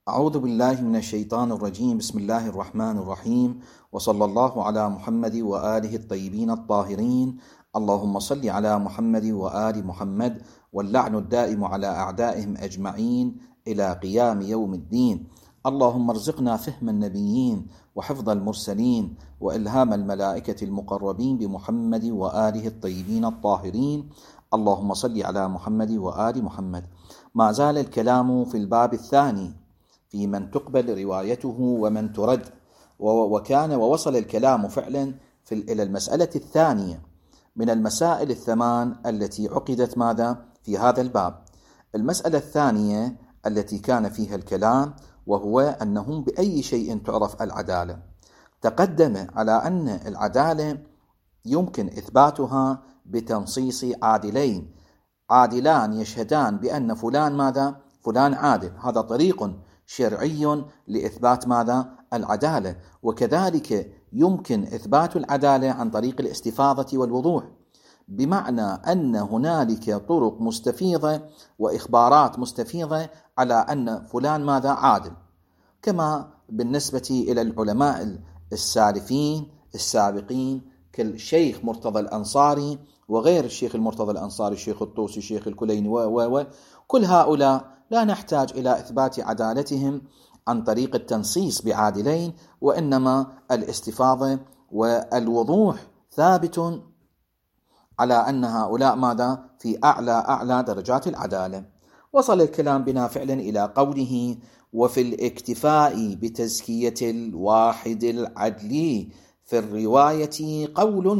أعوذ بالله من الشيطان الرجيم. بسم الله الرحمن الرحيم، وصلى الله على محمد وآله الطيبين الطاهرين. اللهم صل على محمد وآل محمد، واللعن الدائم على أعدائهم أجمعين إلى قيام يوم الدين. اللهم ارزقنا فهم النبيين وحفظ المرسلين وإلهام الملائكة المقربين بمحمد وآله الطيبين الطاهرين. اللهم صل على محمد وآل محمد. ما زال الكلام في الباب الثاني في من تقبل روايته ومن ترد، ووصل الكلام فعلا إلى المسألة الثانية من المسائل الثمان التي عقدت في هذا الباب. المسألة الثانية التي كان فيها الكلام وهو أنهم بأي شيء تعرف العدالة. تقدم على أن العدالة يمكن إثباتها بتنصيص عادلان يشهدان بأن فلان عادل. هذا طريق شرعي لإثبات العدالة. وكذلك يمكن إثبات العدالة عن طريق الاستفاضة والوضوح، بمعنى أن هنالك طرق مستفيضة وإخبارات مستفيضة على أن فلان عادل، كما بالنسبة إلى العلماء السالفين السابقين كالشيخ مرتضى الأنصاري وغير الشيخ المرتضى الأنصاري، الشيخ الطوسي، الشيخ الكليني كل هؤلاء لا نحتاج إلى إثبات عدالتهم عن طريق التنصيص بعادلين، وإنما الاستفاضة والوضوح ثابت على أن هؤلاء في أعلى درجات العدالة. وصل الكلام بنا فعلا إلى قوله: وفي الاكتفاء بتزكية الواحد العدل في الرواية قول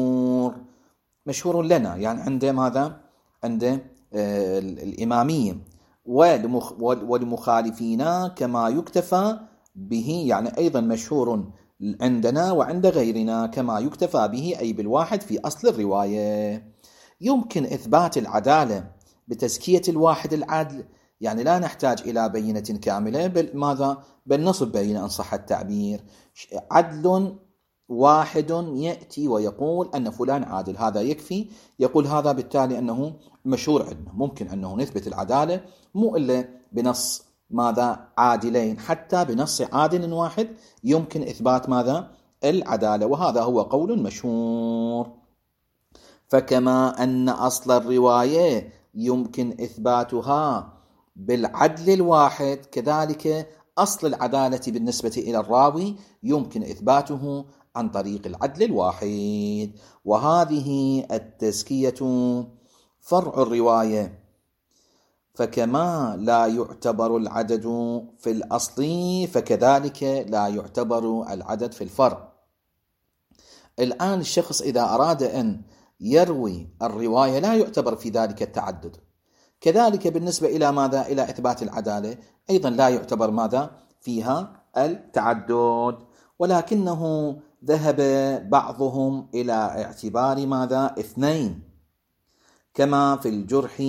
مشهور لنا، يعني عند الإمامية ولمخالفينا كما يكتفى به، يعني أيضا مشهور عندنا وعند غيرنا كما يكتفى به، أي بالواحد في أصل الرواية. يمكن إثبات العدالة بتزكية الواحد العدل، يعني لا نحتاج إلى بينة كاملة، بل نصب بينة إن صح التعبير. عدل واحد يأتي ويقول أن فلان عادل، هذا يكفي، يقول هذا بالتالي أنه مشهور عندنا. ممكن أنه نثبت العدالة مو إلا بنص عادلين، حتى بنص عادل واحد يمكن إثبات العدالة، وهذا هو قول مشهور. فكما أن أصل الرواية يمكن إثباتها بالعدل الواحد، كذلك أصل العدالة بالنسبة إلى الراوي يمكن إثباته عن طريق العدل الواحد. وهذه التزكية فرع الرواية، فكما لا يعتبر العدد في الأصل فكذلك لا يعتبر العدد في الفرع. الآن الشخص إذا أراد أن يروي الرواية لا يعتبر في ذلك التعدد، كذلك بالنسبة إلى إلى إثبات العدالة أيضا لا يعتبر فيها التعدد، ولكنه ذهب بعضهم إلى اعتبار اثنين، كما في الجرح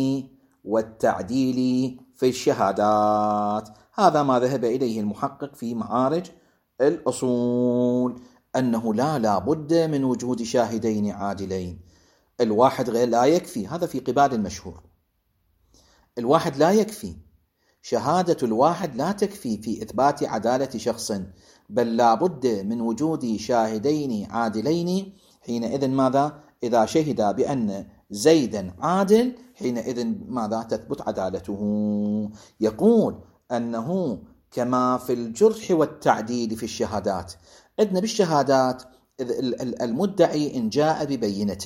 والتعديل في الشهادات. هذا ما ذهب إليه المحقق في معارج الأصول، أنه لا بد من وجود شاهدين عادلين. الواحد غير لا يكفي، هذا في قبال المشهور. الواحد لا يكفي، شهادة الواحد لا تكفي في إثبات عدالة شخص، بل لا بد من وجود شاهدين عادلين. حينئذ إذا شهد بأن زيدا عادل، حينئذ تثبت عدالته. يقول أنه كما في الجرح والتعديل في الشهادات. عندنا بالشهادات المدعي إن جاء ببينة،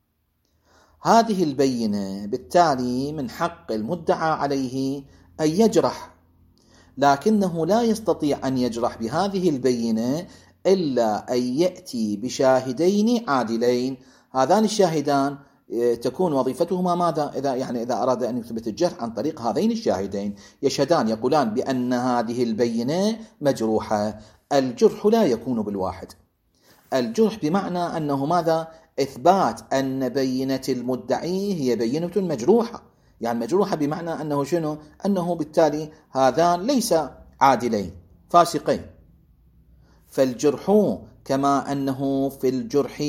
هذه البينة بالتالي من حق المدعى عليه أن يجرح، لكنه لا يستطيع أن يجرح بهذه البينة إلا أن يأتي بشاهدين عادلين. هذان الشاهدان تكون وظيفتهما إذا أراد أن يثبت الجرح عن طريق هذين الشاهدين، يشهدان يقولان بأن هذه البينة مجروحة. الجرح لا يكون بالواحد. الجرح بمعنى أنه إثبات أن بينة المدعي هي بينة مجروحة، يعني مجروحة بمعنى أنه أنه بالتالي هذان ليس عادلين، فاسقين. فالجرح كما أنه في الجرح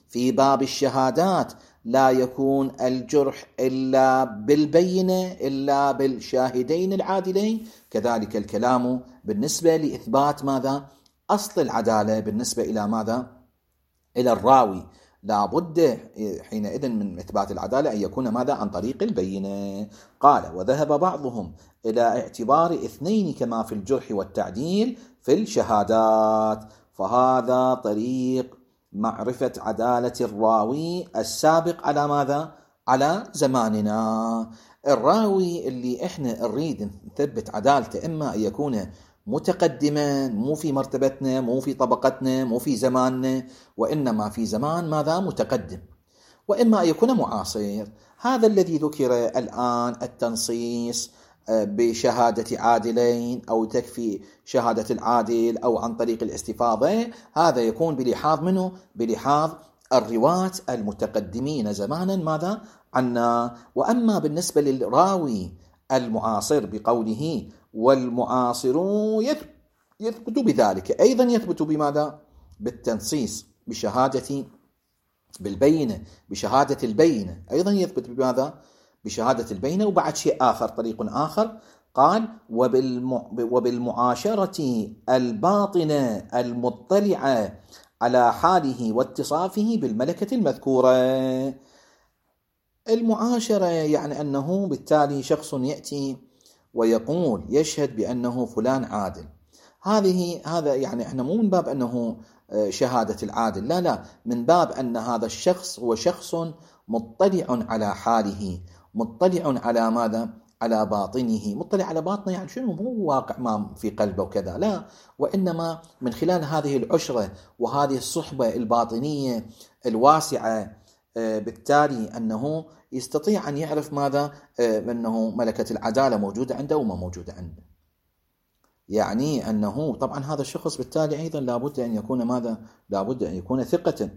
في باب الشهادات لا يكون الجرح إلا بالبينة إلا بالشاهدين العادلين، كذلك الكلام بالنسبة لإثبات ماذا؟ أصل العدالة بالنسبة إلى ماذا؟ إلى الراوي، لا بد حينئذ من إثبات العدالة أن يكون ماذا؟ عن طريق البينة. قال: وذهب بعضهم إلى اعتبار اثنين كما في الجرح والتعديل في الشهادات، فهذا طريق معرفة عدالة الراوي السابق على ماذا؟ على زماننا. الراوي اللي احنا نريد نثبت عدالته إما أن يكون متقدما، مو في مرتبتنا، مو في طبقتنا، مو في زماننا، وإنما في زمان ماذا؟ متقدم، وإما أن يكون معاصر. هذا الذي ذكر الآن التنصيص بشهادة عادلين أو تكفي شهادة العادل أو عن طريق الاستفاضة، هذا يكون بلحاظ منه؟ بلحاظ الرواة المتقدمين زمانا ماذا؟ عنا. وأما بالنسبة للراوي المعاصر بقوله والمعاصر يثبت بذلك، أيضا يثبت بماذا؟ بالتنصيص بشهادة بالبينة، بشهادة البينة، أيضا يثبت بماذا؟ بشهادة البينة. وبعد شيء آخر، طريق آخر، قال: وبالمعاشرة الباطنة المطلعة على حاله واتصافه بالملكة المذكورة. المعاشرة يعني أنه بالتالي شخص يأتي ويقول يشهد بأنه فلان عادل، هذا يعني احنا مو من باب أنه شهادة العادل، لا، من باب أن هذا الشخص هو شخص مطلع على حاله، مطلع على ماذا؟ على باطنه. مطلع على باطنه يعني شنو؟ مو واقع ما في قلبه وكذا، لا، وإنما من خلال هذه العشرة وهذه الصحبة الباطنية الواسعة، بالتالي أنه يستطيع أن يعرف ماذا؟ أنه ملكة العدالة موجودة عنده وما موجودة عنده. يعني أنه طبعا هذا الشخص بالتالي أيضا لابد أن يكون ماذا؟ لابد أن يكون ثقة،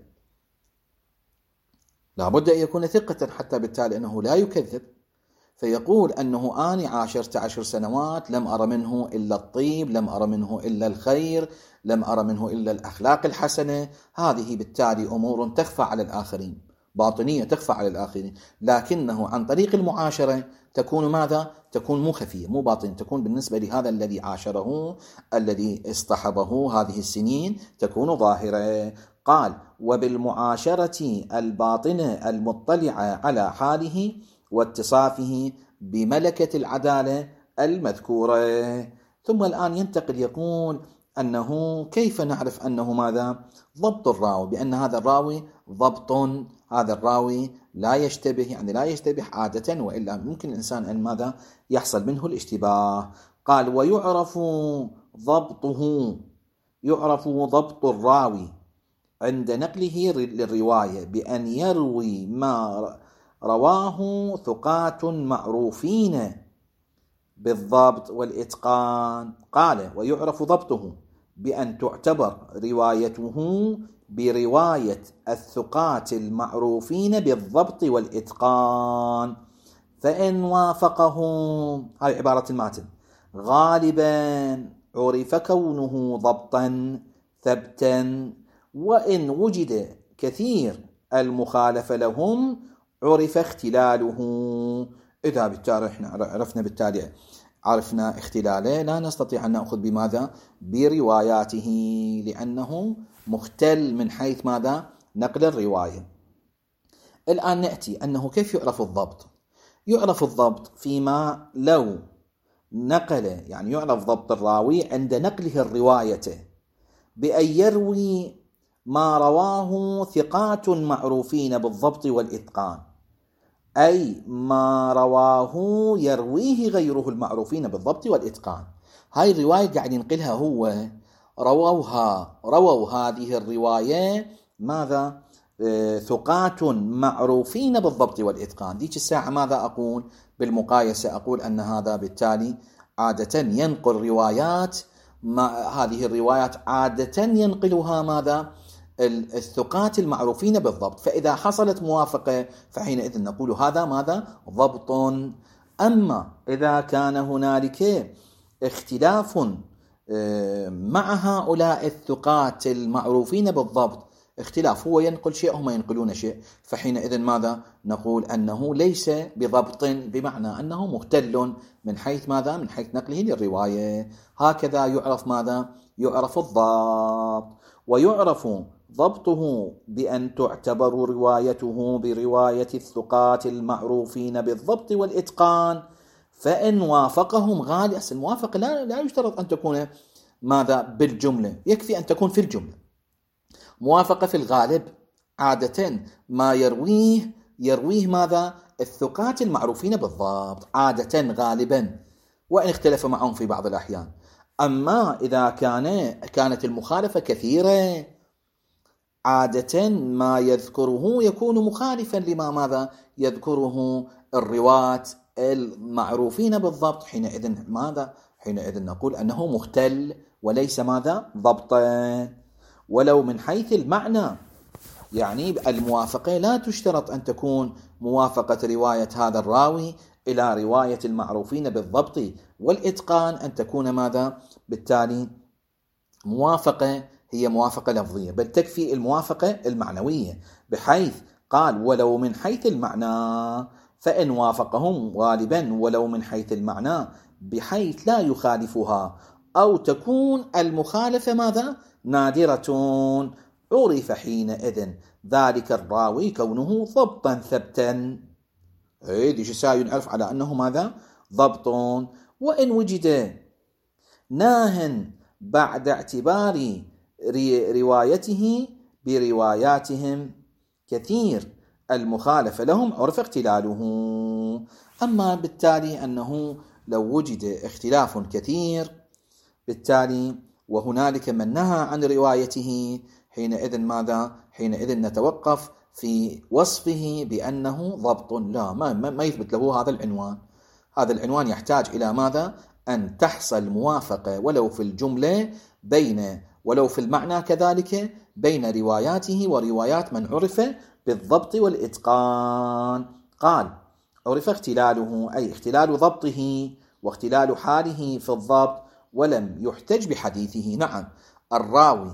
لابد أن يكون ثقة حتى بالتالي أنه لا يكذب، فيقول أنه أنا 10 سنوات لم أرى منه إلا الطيب، لم أرى منه إلا الخير، لم أرى منه إلا الأخلاق الحسنة. هذه بالتالي أمور تخفى على الآخرين، باطنية تخفى على الآخرين، لكنه عن طريق المعاشرة تكون ماذا؟ تكون مو خفية، مو باطنية، تكون بالنسبة لهذا الذي عاشره، الذي اصطحبه هذه السنين، تكون ظاهرة. قال: وبالمعاشرة الباطنة المطلعة على حاله واتصافه بملكة العدالة المذكورة. ثم الآن ينتقل يقول أنه كيف نعرف أنه ماذا؟ ضبط الراوي، بأن هذا الراوي ضبط، هذا الراوي لا يشتبه، يعني لا يشتبه عادة، وإلا ممكن الإنسان أن ماذا؟ يحصل منه الاشتباه. قال: ويعرف ضبطه، يعرف ضبط الراوي عند نقله للرواية بأن يروي ما رواه ثقات معروفين بالضبط والإتقان. قال: ويعرف ضبطه بأن تعتبر روايته برواية الثقات المعروفين بالضبط والإتقان، فإن وافقهم، هذه عبارة الماتن، غالبا عرف كونه ضبطا ثبتا، وإن وجد كثير المخالفة لهم عرف اختلاله. إذا بالتالي احنا عرفنا بالتالي عرفنا اختلاله، لا نستطيع أن نأخذ بماذا؟ برواياته، لأنه مختل من حيث ماذا؟ نقل الرواية. الآن نأتي أنه كيف يعرف الضبط؟ يعرف الضبط فيما لو نقل، يعني يعرف ضبط الراوي عند نقله الرواية بأن يروي ما رواه ثقات معروفين بالضبط والإتقان، أي ما رواه يرويه غيره المعروفين بالضبط والإتقان. هاي الرواية قاعد ينقلها هو، رووا هذه الرواية ماذا؟ ثقات معروفين بالضبط والإتقان. ديك الساعة ماذا أقول؟ بالمقايسة أقول أن هذا بالتالي عادة ينقل روايات، هذه الروايات عادة ينقلها ماذا؟ الثقات المعروفين بالضبط، فإذا حصلت موافقة فحينئذ نقول هذا ماذا؟ ضبط. أما إذا كان هنالك اختلاف مع هؤلاء الثقات المعروفين بالضبط اختلاف، هو ينقل شيء هم ينقلون شيء، فحينئذ ماذا نقول؟ أنه ليس بضبط، بمعنى أنه مختل من حيث ماذا؟ من حيث نقله للرواية. هكذا يعرف ماذا؟ يعرف الضبط. ويعرف ضبطه بأن تعتبر روايته برواية الثقات المعروفين بالضبط والإتقان، فإن وافقهم غالبا. الموافقة لا يشترط أن تكون ماذا؟ بالجملة، يكفي أن تكون في الجملة. موافقة في الغالب عادة ما يرويه ماذا؟ الثقات المعروفين بالضبط عادة غالبا، وإن اختلف معهم في بعض الأحيان. أما إذا كانت المخالفة كثيرة، عادة ما يذكره يكون مخالفا لما ماذا؟ يذكره الرواة المعروفين بالضبط. حينئذ ماذا؟ حينئذ نقول أنه مختل وليس ماذا؟ ضبطا. ولو من حيث المعنى، يعني الموافقة لا تشترط أن تكون موافقة رواية هذا الراوي إلى رواية المعروفين بالضبط والإتقان، أن تكون ماذا؟ بالتالي موافقة هي موافقة لفظية، بل تكفي الموافقة المعنوية، بحيث قال ولو من حيث المعنى، فإن وافقهم غالبا ولو من حيث المعنى بحيث لا يخالفها، أو تكون المخالفة ماذا؟ نادرة، عرف حينئذ ذلك الراوي كونه ضبطا ثبتا. هذه شيء نعرف على أنه ماذا؟ ضبط. وإن وجد ناه بعد اعتبار روايته برواياتهم كثير المخالفة لهم، عرف اختلاله. أما بالتالي أنه لو وجد اختلاف كثير بالتالي وهنالك من نهى عن روايته، حينئذ ماذا؟ حينئذ نتوقف في وصفه بأنه ضبط. لا، ما يثبت له هذا العنوان. هذا العنوان يحتاج إلى ماذا؟ أن تحصل موافقة ولو في الجملة ولو في المعنى كذلك بين رواياته وروايات من عرف بالضبط والإتقان. قال عرف اختلاله، أي اختلال ضبطه واختلال حاله في الضبط، ولم يحتج بحديثه. نعم، الراوي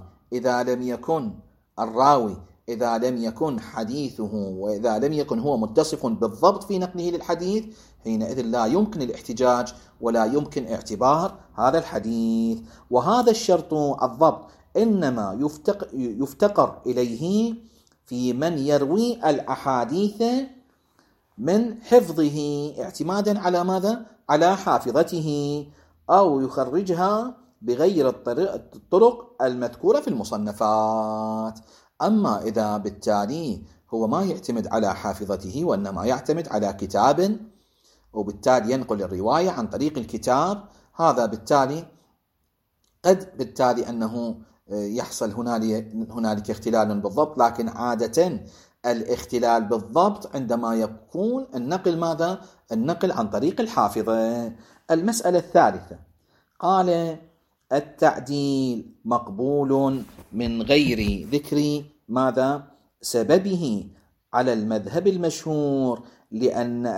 إذا لم يكن حديثه، وإذا لم يكن هو متصف بالضبط في نقله للحديث، حينئذ لا يمكن الاحتجاج ولا يمكن اعتبار هذا الحديث. وهذا الشرط الضبط إنما يفتقر إليه في من يروي الأحاديث من حفظه اعتمادا على ماذا؟ على حافظته، أو يخرجها بغير الطرق المذكورة في المصنفات. أما إذا بالتالي هو ما يعتمد على حافظته وإنما يعتمد على كتاب، وبالتالي ينقل الرواية عن طريق الكتاب، هذا بالتالي قد بالتالي أنه يحصل هنالك اختلال بالضبط، لكن عادة الاختلال بالضبط عندما يكون النقل ماذا؟ النقل عن طريق الحافظة. المسألة الثالثة، قال التعديل مقبول من غير ذكر ماذا؟ سببه على المذهب المشهور، لأن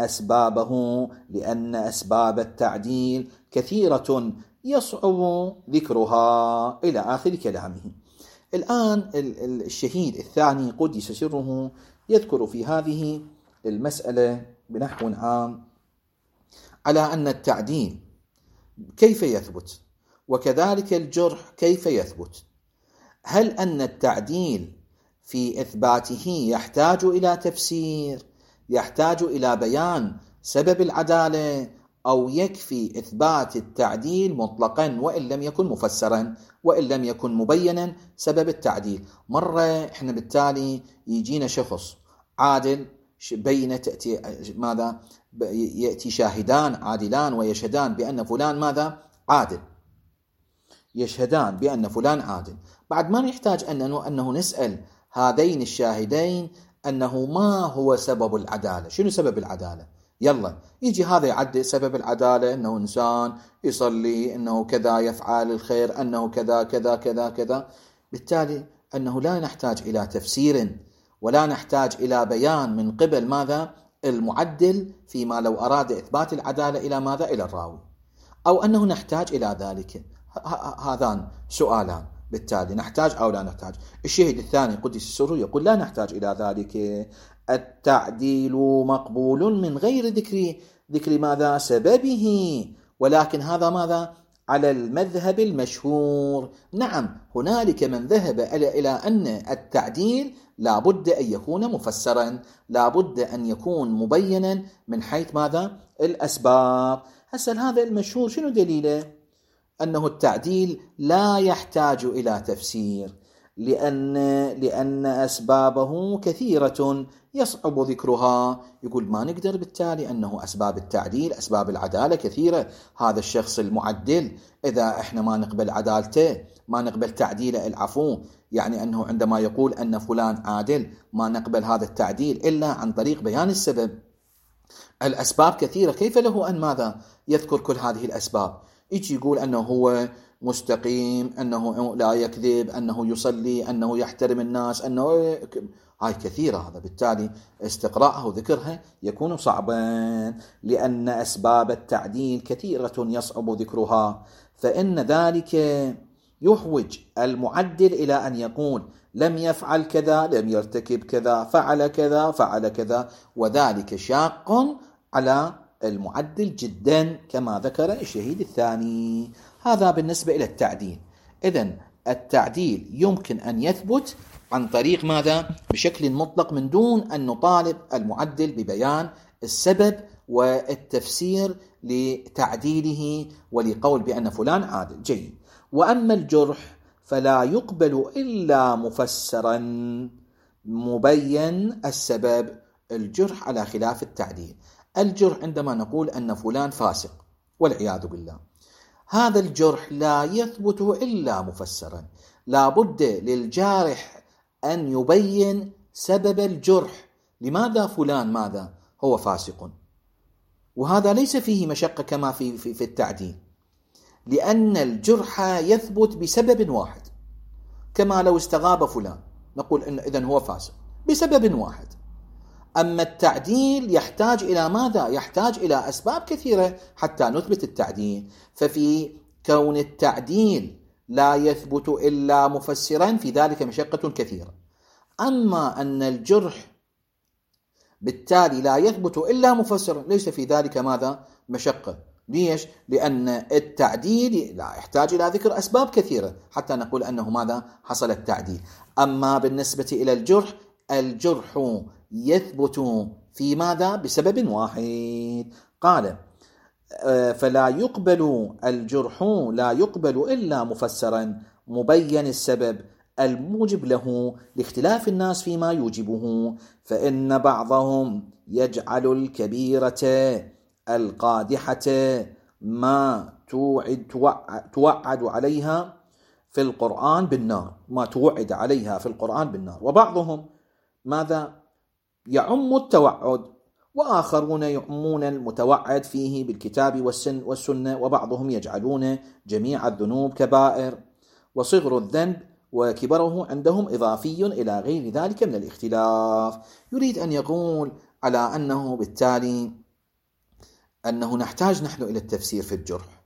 أسباب التعديل كثيرة يصعب ذكرها، إلى آخر كلامه. الآن الشهيد الثاني قدس سره يذكر في هذه المسألة بنحو عام على أن التعديل كيف يثبت، وكذلك الجرح كيف يثبت. هل أن التعديل في إثباته يحتاج إلى تفسير، يحتاج إلى بيان سبب العدالة، أو يكفي إثبات التعديل مطلقا وإن لم يكن مفسرا وإن لم يكن مبينا سبب التعديل؟ مرة إحنا بالتالي يجينا شخص عادل بين تأتي ماذا؟ يأتي شاهدان عادلان ويشهدان بأن فلان ماذا؟ عادل، يشهدان بأن فلان عادل. بعد ما نحتاج أنه نسأل هذين الشاهدين أنه ما هو سبب العدالة، شنو سبب العدالة؟ يلا يجي هذا يعدل سبب العدالة أنه إنسان يصلي، أنه كذا يفعل الخير، أنه كذا كذا كذا كذا. بالتالي أنه لا نحتاج إلى تفسير ولا نحتاج إلى بيان من قبل ماذا؟ المعدل، فيما لو أراد إثبات العدالة إلى ماذا؟ إلى الراوي، أو أنه نحتاج إلى ذلك. هذان سؤالان. بالتالي نحتاج أو لا نحتاج. الشهيد الثاني قدس سره يقول لا نحتاج إلى ذلك. التعديل مقبول من غير ذكر ماذا سببه، ولكن هذا ماذا على المذهب المشهور. نعم هنالك من ذهب إلى أن التعديل لا بد أن يكون مفسرا، لا بد أن يكون مبينا من حيث ماذا الأسباب. هسه هذا المشهور شنو دليله؟ أنه التعديل لا يحتاج إلى تفسير، لأن أسبابه كثيرة يصعب ذكرها. يقول ما نقدر بالتالي أنه أسباب التعديل أسباب العدالة كثيرة. هذا الشخص المعدل إذا إحنا ما نقبل عدالته، ما نقبل تعديله، العفو، يعني أنه عندما يقول أن فلان عادل ما نقبل هذا التعديل إلا عن طريق بيان السبب. الأسباب كثيرة، كيف له أن ماذا يذكر كل هذه الأسباب؟ يجي يقول أنه هو مستقيم، أنه لا يكذب، أنه يصلي، أنه يحترم الناس، أنه هاي كثيرة. هذا بالتالي استقراءها وذكرها يكون صعبا، لأن أسباب التعديل كثيرة يصعب ذكرها. فإن ذلك يحوج المعدل إلى أن يقول لم يفعل كذا، لم يرتكب كذا، فعل كذا، فعل كذا، وذلك شاق على المعدل جدا كما ذكر الشهيد الثاني. هذا بالنسبة إلى التعديل. إذن التعديل يمكن أن يثبت عن طريق ماذا؟ بشكل مطلق من دون أن نطالب المعدل ببيان السبب والتفسير لتعديله ولقول بأن فلان عادل. جيد. وأما الجرح فلا يقبل إلا مفسرا مبين السبب. الجرح على خلاف التعديل. الجرح عندما نقول أن فلان فاسق والعياذ بالله، هذا الجرح لا يثبت إلا مفسرا. لا بد للجارح أن يبين سبب الجرح، لماذا فلان ماذا هو فاسق، وهذا ليس فيه مشقة كما في التعديل، لأن الجرح يثبت بسبب واحد. كما لو استغاب فلان نقول إن إذن هو فاسق بسبب واحد. أما التعديل يحتاج إلى ماذا؟ يحتاج إلى أسباب كثيرة حتى نثبت التعديل. ففي كون التعديل لا يثبت إلا مفسرا في ذلك مشقة كثيرة. أما أن الجرح بالتالي لا يثبت إلا مفسرا ليس في ذلك ماذا؟ مشقة. ليش؟ لأن التعديل لا يحتاج إلى ذكر أسباب كثيرة حتى نقول أنه ماذا؟ حصل التعديل. أما بالنسبة إلى الجرح، الجرح يثبت في ماذا؟ بسبب واحد. قال فلا يقبل الجرح لا يقبل إلا مفسرا مبين السبب الموجب له لاختلاف الناس فيما يوجبه. فإن بعضهم يجعل الكبيرة القادحة ما توعد عليها في القرآن بالنار، ما توعد عليها في القرآن بالنار، وبعضهم ماذا يعم التوعد، وآخرون يعمون المتوعد فيه بالكتاب والسنة، وبعضهم يجعلون جميع الذنوب كبائر، وصغر الذنب وكبره عندهم إضافي إلى غير ذلك من الاختلاف. يريد أن يقول على أنه بالتالي أنه نحتاج نحن إلى التفسير في الجرح.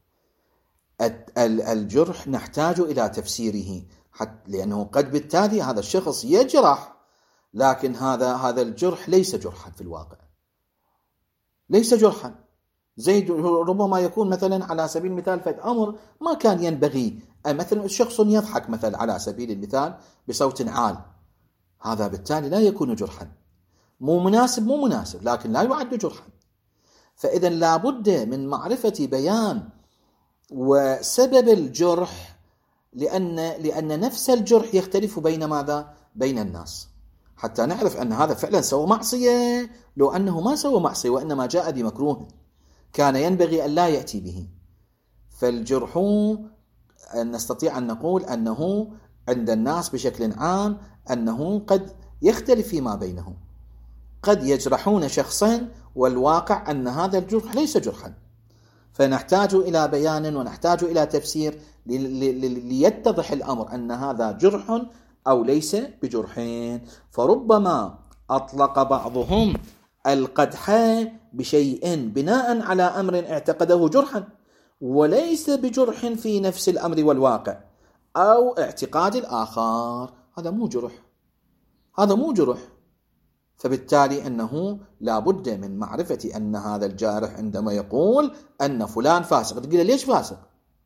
الجرح نحتاج إلى تفسيره لأنه قد بالتالي هذا الشخص يجرح، لكن هذا الجرح ليس جرحا في الواقع، ليس جرحا. زيد ربما يكون مثلا على سبيل المثال أمر ما كان ينبغي، مثلا شخص يضحك مثلا على سبيل المثال بصوت عال، هذا بالتالي لا يكون جرحا، مو مناسب، لكن لا يعد جرحا. فإذا لا بد من معرفة بيان وسبب الجرح، لأن نفس الجرح يختلف بين ماذا؟ بين الناس، حتى نعرف أن هذا فعلا سوى معصية، لو أنه ما سوى معصية وإنما جاء بمكروه كان ينبغي أن لا يأتي به. فالجرح نستطيع أن نقول أنه عند الناس بشكل عام أنه قد يختلف فيما بينهم، قد يجرحون شخصا والواقع أن هذا الجرح ليس جرحا. فنحتاج إلى بيان ونحتاج إلى تفسير ليتضح الأمر أن هذا جرح أو ليس بجرحين. فربما أطلق بعضهم القدح بشيء بناء على أمر اعتقده جرحا وليس بجرح في نفس الأمر والواقع، أو اعتقاد الآخر، هذا مو جرح، هذا مو جرح. فبالتالي أنه لا بد من معرفة أن هذا الجارح عندما يقول أن فلان فاسق، تقول له ليش فاسق؟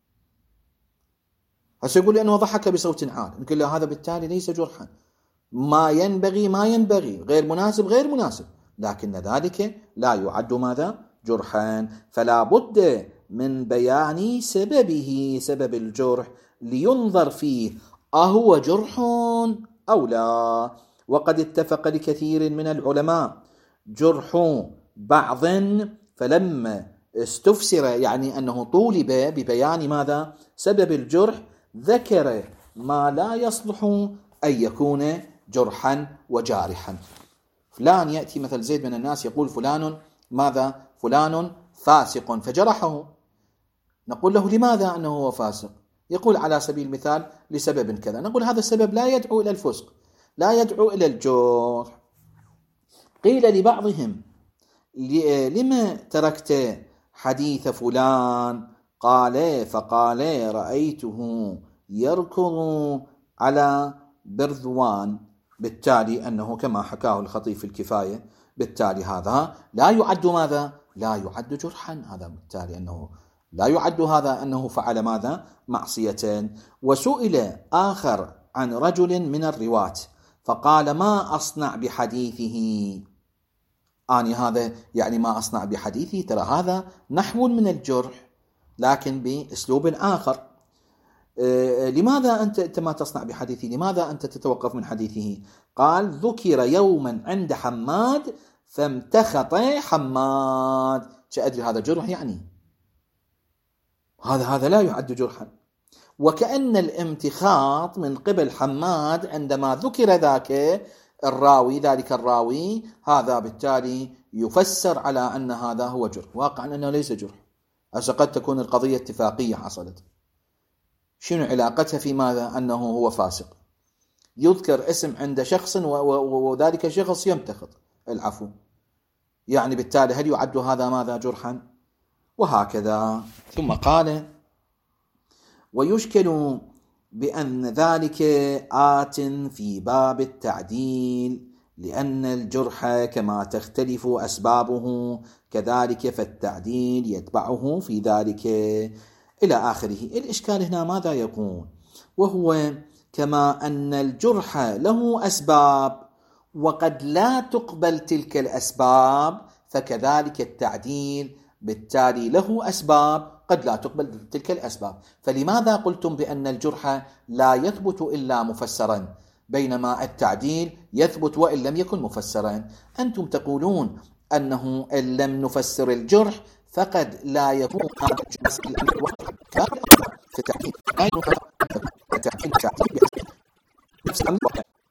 هسه يقول لي أنه ضحك بصوت عال، نقول له هذا بالتالي ليس جرحا، ما ينبغي، غير مناسب، لكن ذلك لا يعد ماذا؟ جرحا. فلا بد من بيان سبب الجرح لينظر فيه أهو جرح أو لا. وقد اتفق لكثير من العلماء جرح بعض، فلما استفسر يعني أنه طولب ببيان ماذا؟ سبب الجرح، ذكر ما لا يصلح أن يكون جرحا وجارحا. فلان يأتي مثل زيد من الناس يقول فلان ماذا؟ فلان فاسق، فجرحه، نقول له لماذا أنه هو فاسق؟ يقول على سبيل المثال لسبب كذا، نقول هذا السبب لا يدعو إلى الفسق، لا يدعو إلى الجرح. قيل لبعضهم لما تركت حديث فلان؟ فقال رأيته يركض على برذوان، بالتالي أنه كما حكاه الخطيب في الكفاية، بالتالي هذا لا يعد ماذا؟ لا يعد جرحا، هذا بالتالي أنه لا يعد هذا أنه فعل ماذا؟ معصية. وسئل آخر عن رجل من الرواة فقال ما أصنع بحديثه؟ هذا يعني ما أصنع بحديثه، ترى هذا نحو من الجرح لكن بأسلوب آخر. لماذا أنت ما تصنع بحديثه؟ لماذا أنت تتوقف من حديثه؟ قال ذكر يوما عند حماد فامتخط حماد. أدري هذا جرح يعني؟ هذا لا يعد جرحا. وكأن الامتخاط من قبل حماد عندما ذكر ذلك الراوي، هذا بالتالي يفسر على أن هذا هو جرح، واقعا أنه ليس جرح. قد تكون القضية اتفاقية حصلت، شنو علاقتها في ماذا؟ أنه هو فاسق، يذكر اسم عند شخص وذلك الشخص يمتخط العفو، يعني بالتالي هل يعد هذا ماذا؟ جرحا؟ وهكذا. ثم قال ويشكل بأن ذلك آت في باب التعديل، لأن الجرح كما تختلف أسبابه كذلك فالتعديل يتبعه في ذلك إلى آخره. الإشكال هنا ماذا يقول؟ وهو كما أن الجرح له أسباب وقد لا تقبل تلك الأسباب، فكذلك التعديل بالتالي له أسباب قد لا تقبل تلك الأسباب. فلماذا قلتم بأن الجرح لا يثبت إلا مفسرا، بينما التعديل يثبت وإن لم يكن مفسرا؟ أنتم تقولون أنه إن لم نفسر الجرح فقد لا يكون هذا الأمر في التعديل نفس الأمر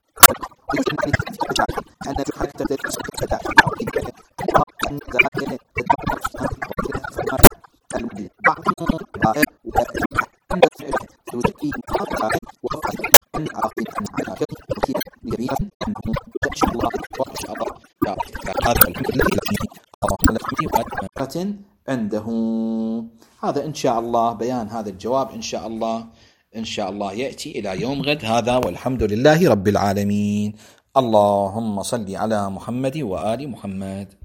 عنده. هذا إن شاء الله بيان هذا الجواب إن شاء الله يأتي إلى يوم غد. هذا والحمد لله رب العالمين. اللهم صل على محمد وآل محمد.